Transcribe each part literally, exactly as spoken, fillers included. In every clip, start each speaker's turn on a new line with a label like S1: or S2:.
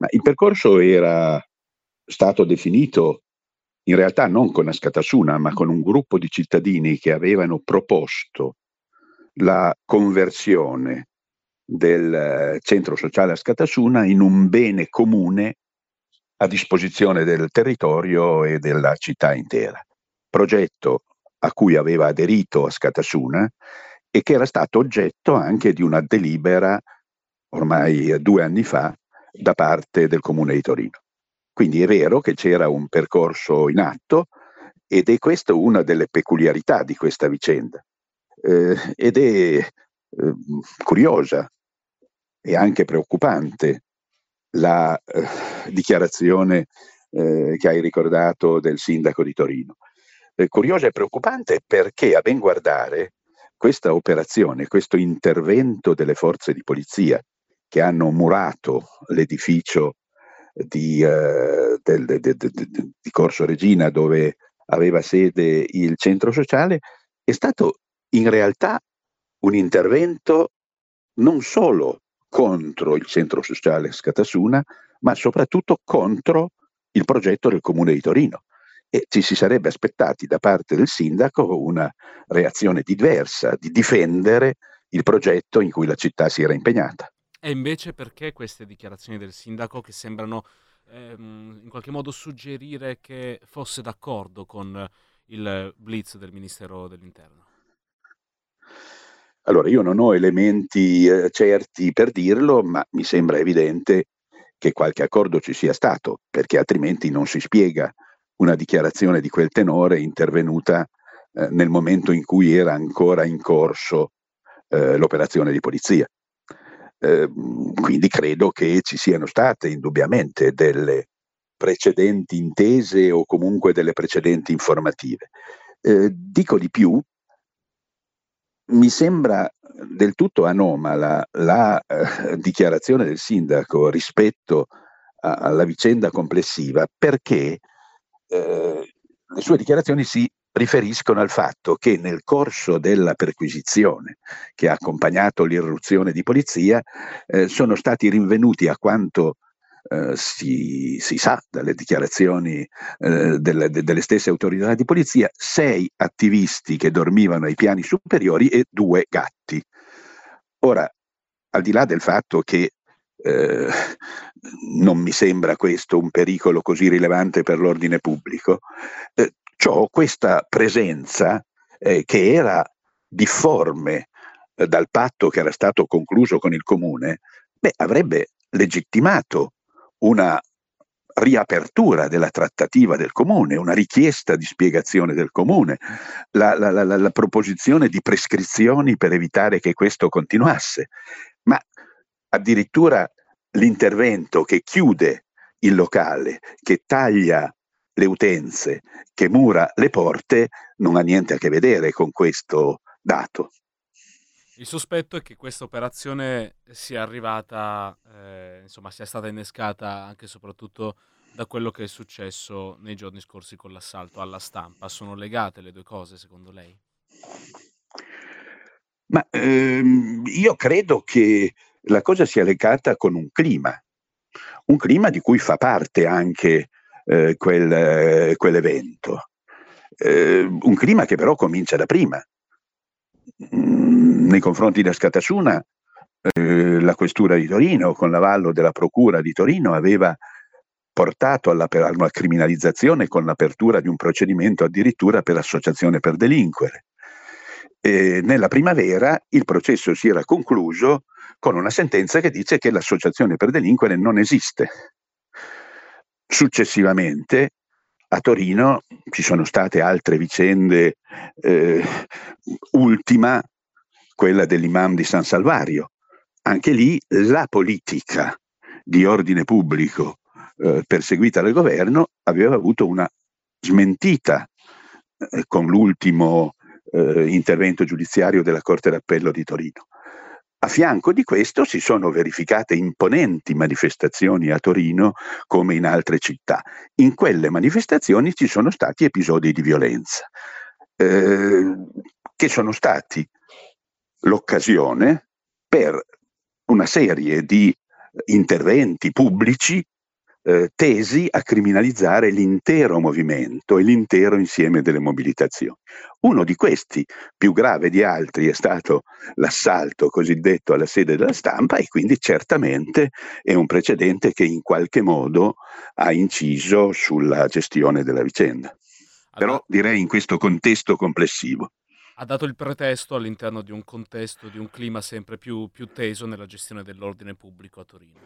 S1: Ma il percorso era stato definito in realtà non con Askatasuna, ma con un gruppo di cittadini che avevano proposto la conversione del centro sociale Askatasuna in un bene comune a disposizione del territorio e della città intera. Progetto a cui aveva aderito Askatasuna e che era stato oggetto anche di una delibera ormai due anni fa da parte del Comune di Torino. Quindi è vero che c'era un percorso in atto ed è questa una delle peculiarità di questa vicenda. Eh, ed è eh, curiosa e anche preoccupante la eh, dichiarazione eh, che hai ricordato del sindaco di Torino. Eh, curiosa e preoccupante perché, a ben guardare, questa operazione, questo intervento delle forze di polizia che hanno murato l'edificio di, eh, del, de, de, de, di Corso Regina, dove aveva sede il centro sociale, è stato in realtà un intervento non solo contro il centro sociale Askatasuna, ma soprattutto contro il progetto del Comune di Torino. E ci si sarebbe aspettati da parte del sindaco una reazione diversa, di difendere il progetto in cui la città si era impegnata.
S2: E invece perché queste dichiarazioni del sindaco che sembrano ehm, in qualche modo suggerire che fosse d'accordo con il blitz del Ministero dell'Interno?
S1: Allora, io non ho elementi eh, certi per dirlo, ma mi sembra evidente che qualche accordo ci sia stato, perché altrimenti non si spiega una dichiarazione di quel tenore intervenuta eh, nel momento in cui era ancora in corso eh, l'operazione di polizia. Eh, quindi credo che ci siano state indubbiamente delle precedenti intese o comunque delle precedenti informative. Eh, dico di più, mi sembra del tutto anomala la eh, dichiarazione del sindaco rispetto a, alla vicenda complessiva, perché eh, le sue dichiarazioni si riferiscono al fatto che nel corso della perquisizione che ha accompagnato l'irruzione di polizia eh, sono stati rinvenuti, a quanto eh, si, si sa dalle dichiarazioni eh, delle, de, delle stesse autorità di polizia, sei attivisti che dormivano ai piani superiori e due gatti. Ora, al di là del fatto che eh, non mi sembra questo un pericolo così rilevante per l'ordine pubblico, eh, ciò, questa presenza eh, che era difforme eh, dal patto che era stato concluso con il comune, beh, avrebbe legittimato una riapertura della trattativa del comune, una richiesta di spiegazione del comune, la, la, la, la proposizione di prescrizioni per evitare che questo continuasse. Ma addirittura l'intervento che chiude il locale, che taglia le utenze, che mura le porte, non ha niente a che vedere con questo dato.
S2: Il sospetto è che questa operazione sia arrivata, eh, insomma, sia stata innescata anche e soprattutto da quello che è successo nei giorni scorsi con l'assalto alla Stampa. Sono legate le due cose, secondo lei?
S1: Ma ehm, io credo che la cosa sia legata con un clima, un clima di cui fa parte anche eh, quel, eh, quell'evento, eh, un clima che però comincia da prima. Mm, nei confronti di Askatasuna, eh, la questura di Torino, con l'avallo della procura di Torino, aveva portato alla, a una criminalizzazione con l'apertura di un procedimento addirittura per associazione per delinquere. E nella primavera il processo si era concluso con una sentenza che dice che l'associazione per delinquere non esiste. Successivamente a Torino ci sono state altre vicende, eh, ultima quella dell'imam di San Salvario. Anche lì la politica di ordine pubblico eh, perseguita dal governo aveva avuto una smentita eh, con l'ultimo eh, intervento giudiziario della Corte d'Appello di Torino. A fianco di questo si sono verificate imponenti manifestazioni a Torino come in altre città. In quelle manifestazioni ci sono stati episodi di violenza eh, che sono stati l'occasione per una serie di interventi pubblici eh, tesi a criminalizzare l'intero movimento e l'intero insieme delle mobilitazioni. Uno di questi, più grave di altri, è stato l'assalto cosiddetto alla sede della Stampa, e quindi certamente è un precedente che in qualche modo ha inciso sulla gestione della vicenda.
S2: Ha
S1: Però
S2: da-
S1: direi in questo contesto complessivo.
S2: ha dato il pretesto all'interno di un contesto, di un clima sempre più, più teso nella gestione dell'ordine pubblico a Torino.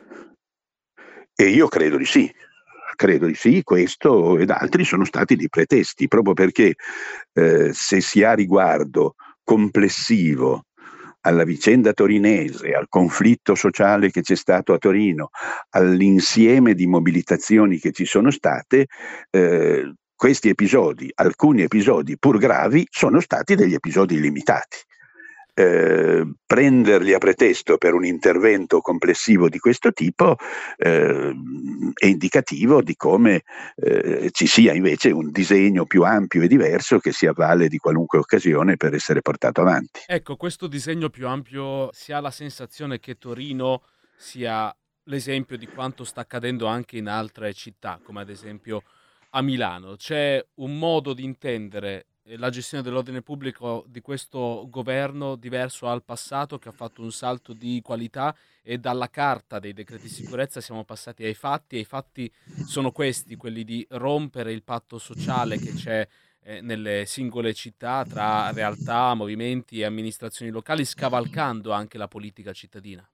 S1: E io credo di sì, credo di sì, questo ed altri sono stati dei pretesti, proprio perché eh, se si ha riguardo complessivo alla vicenda torinese, al conflitto sociale che c'è stato a Torino, all'insieme di mobilitazioni che ci sono state, eh, questi episodi, alcuni episodi pur gravi, sono stati degli episodi limitati. Eh, prenderli a pretesto per un intervento complessivo di questo tipo eh, è indicativo di come eh, ci sia invece un disegno più ampio e diverso che si avvale di qualunque occasione per essere portato avanti.
S2: Ecco, questo disegno più ampio, si ha la sensazione che Torino sia l'esempio di quanto sta accadendo anche in altre città, come ad esempio a Milano. C'è un modo di intendere eh, la gestione dell'ordine pubblico di questo governo diverso al passato, che ha fatto un salto di qualità, e dalla carta dei decreti sicurezza siamo passati ai fatti, e i fatti sono questi, quelli di rompere il patto sociale che c'è eh, nelle singole città tra realtà, movimenti e amministrazioni locali, scavalcando anche la politica cittadina.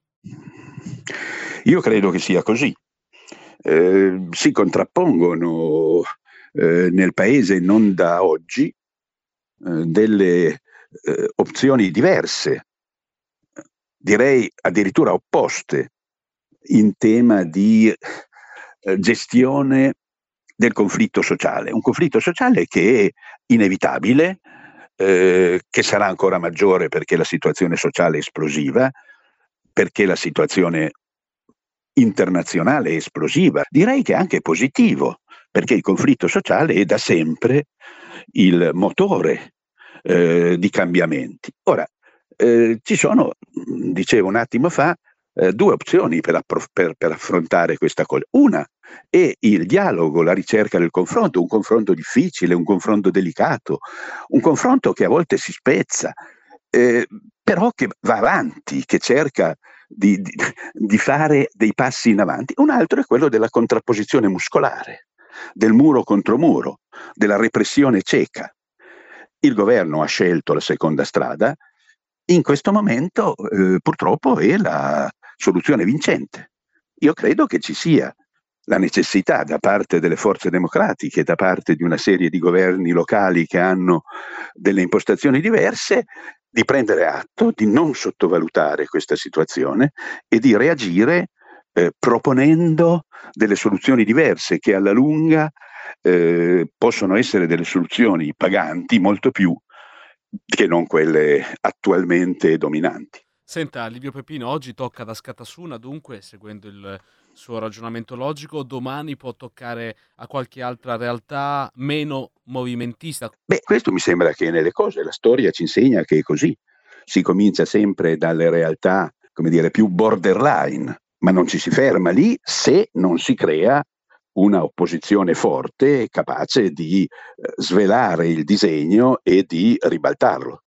S1: Io credo che sia così. Eh, si contrappongono eh, nel paese non da oggi eh, delle eh, opzioni diverse, direi addirittura opposte, in tema di eh, gestione del conflitto sociale. Un conflitto sociale che è inevitabile, eh, che sarà ancora maggiore perché la situazione sociale è esplosiva, perché la situazione internazionale è esplosiva. Direi che è anche positivo, perché il conflitto sociale è da sempre il motore eh, di cambiamenti. Ora, eh, ci sono, dicevo un attimo fa, eh, due opzioni per, appro- per, per affrontare questa cosa. Una è il dialogo, la ricerca del confronto, un confronto difficile, un confronto delicato, un confronto che a volte si spezza, eh, però che va avanti, che cerca di, di, di fare dei passi in avanti. Un altro è quello della contrapposizione muscolare, del muro contro muro, della repressione cieca. Il governo ha scelto la seconda strada, in questo momento eh, purtroppo è la soluzione vincente. Io credo che ci sia la necessità da parte delle forze democratiche, da parte di una serie di governi locali che hanno delle impostazioni diverse, di prendere atto, di non sottovalutare questa situazione e di reagire eh, proponendo delle soluzioni diverse che alla lunga eh, possono essere delle soluzioni paganti molto più che non quelle attualmente dominanti.
S2: Senta, Livio Pepino, oggi tocca ad Askatasuna, dunque, seguendo il suo ragionamento logico, domani può toccare a qualche altra realtà meno movimentista.
S1: Beh, questo mi sembra che nelle cose la storia ci insegna che è così. Si comincia sempre dalle realtà, come dire, più borderline, ma non ci si ferma lì se non si crea una opposizione forte capace di eh, svelare il disegno e di ribaltarlo.